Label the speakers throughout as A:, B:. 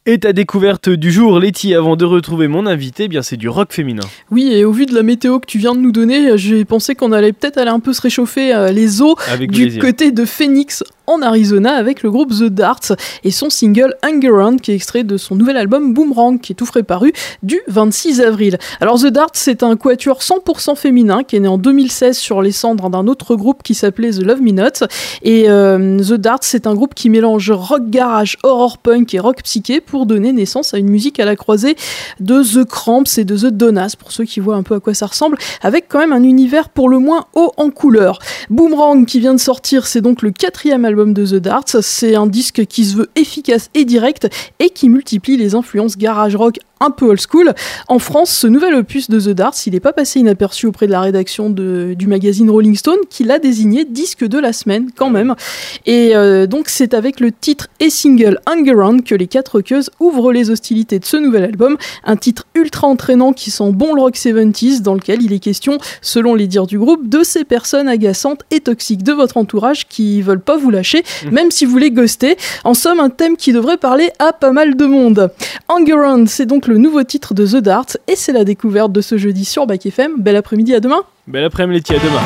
A: Et ta découverte du jour, Letty, avant de retrouver mon invité, eh bien c'est du rock féminin.
B: Oui, et au vu de la météo que tu viens de nous donner, j'ai pensé qu'on allait peut-être aller un peu se réchauffer les os côté de Phoenix en Arizona avec le groupe The Darts et son single Hungerland qui est extrait de son nouvel album Boomerang qui est tout frais paru du 26 avril. Alors The Darts, c'est un quatuor 100% féminin qui est né en 2016 sur les cendres d'un autre groupe qui s'appelait The Love Me Not, et The Darts, c'est un groupe qui mélange rock garage, horror punk et rock psyché pour donner naissance à une musique à la croisée de The Cramps et de The Donnas, pour ceux qui voient un peu à quoi ça ressemble, avec quand même un univers pour le moins haut en couleur. Boomerang qui vient de sortir, c'est donc le 4e album de The Darts. C'est un disque qui se veut efficace et direct et qui multiplie les influences garage rock un peu old school. En France, ce nouvel opus de The Darts, il n'est pas passé inaperçu auprès de la rédaction du magazine Rolling Stone, qui l'a désigné disque de la semaine quand même. Et donc c'est avec le titre et single Hungerland que les 4 rockeuses ouvrent les hostilités de ce nouvel album, un titre ultra entraînant qui sent bon le rock 70s, dans lequel il est question, selon les dires du groupe, de ces personnes agaçantes et toxiques de votre entourage qui veulent pas vous lâcher, même si vous les ghostez. En somme, un thème qui devrait parler à pas mal de monde. Hungerland, c'est donc le nouveau titre de The Darts et c'est la découverte de ce jeudi sur Back FM. Bel après-midi, à demain.
A: Bel après-midi, Letty, à demain.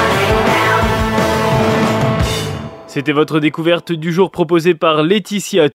A: C'était votre découverte du jour proposée par Laetitia.